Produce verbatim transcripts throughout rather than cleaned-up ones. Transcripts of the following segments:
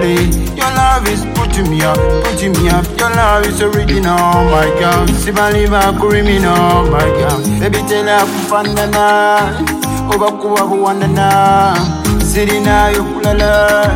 slowly. Your love is putting me up, putting me up. Your love is original, my girl. Sibaliva criminal, my girl. Baby, tell her kufandana, obakuwa buwandana, sirina yokulala.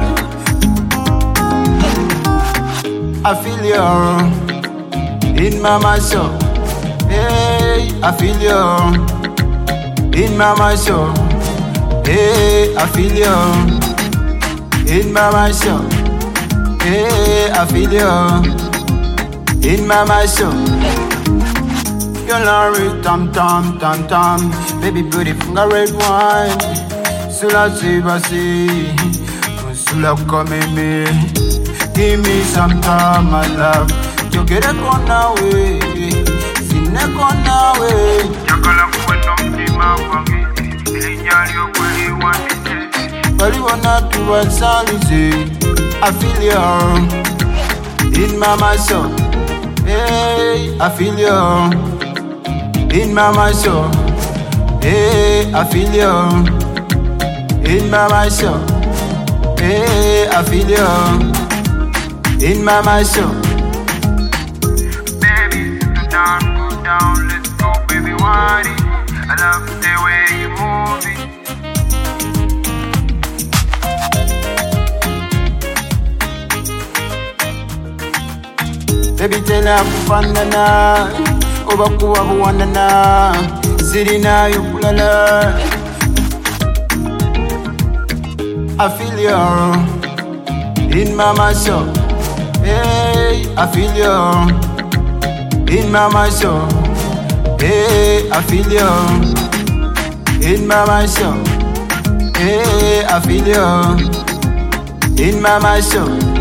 I feel you in my muscle. Hey, I feel you in my muscle. Hey, I feel you in my muscle. Hey, I feel you in my muscle. Your lorry tam tam tam tam, baby booty finger red wine. Sula sibasi, sula come me. Give me some time, my love. You get a corner way, sin a corner way. Yakala kuwendo mtima wangi, ilinyali ukweli wanite. But you wanna do what solid. I feel you in my muscle. Hey, I feel you in my muscle. Hey, I feel you in my muscle. Hey, I feel you in my muscle. Baby, go down, go down, let's go, baby, want it. I love the way you move it. Baby, tell her kufandana, obakuwa buwandana, sirina yokulala. I feel you in my muscle. Hey, I feel you in my muscle. Hey, I feel you in my muscle. Hey, I feel you in my muscle.